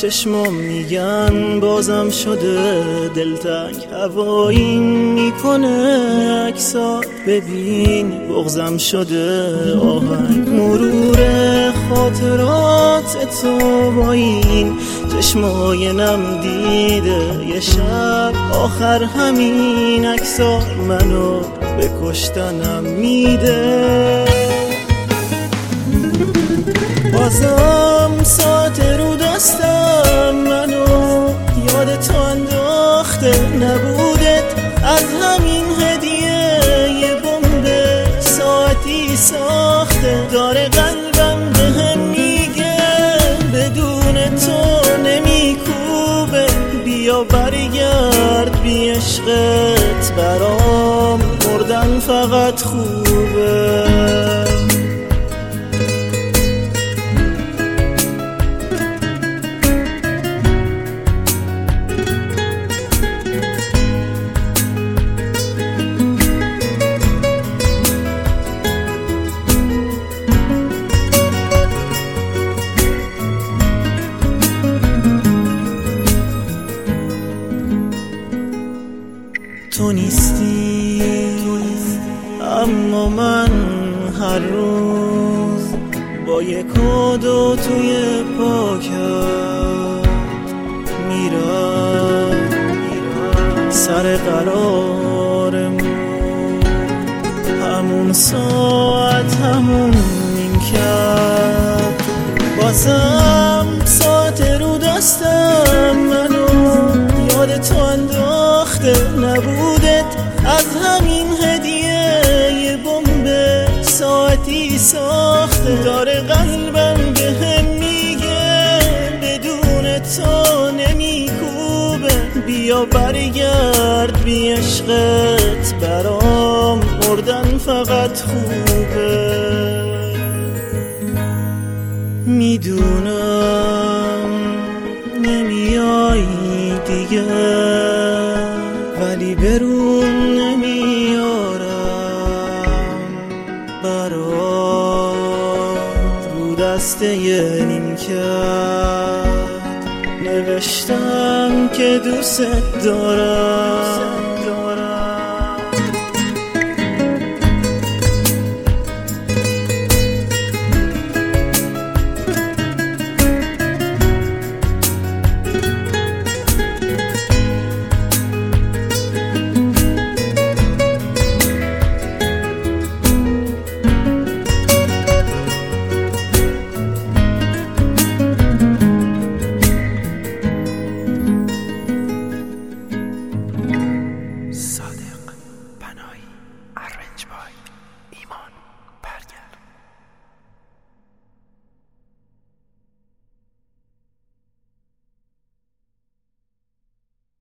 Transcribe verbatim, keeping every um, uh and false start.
چشمام میگن بازم شده دلتنگ، هوایی میکنه عکسات ببین بغضم شده آهنگ، مرور خاطرات تو با این چشمای نم دیده یه شب آخر همین عکسا منو به کشتنم میده. بازم ساعت رو دستم منو یاد تو انداخته، نبودت از همین هدیه یه بمب ساعتی ساخته، داره قلبم بهم میگه بدون تو نمیکوبه، بیا برگرد بی عشقت برام مردن فقط خوبه. تو نیستی اما من هر روز با یک کادو توی پاکت میرم سر قرارمون، همون ساعت همون نیمکت، بازم ساعت رو دستم منو یاد تو انداخته، نبودت از همین هدیه یه بمب ساعتی ساخته، داره قلبم بهم میگه بدون تو نمیکوبه، بیا برگرد بی عشقت برام مردن فقط خوبه. میدونم نمیای دیگه ولی برون نمیارم برات رو دسته نیمکت، نوشتم که دوست دارم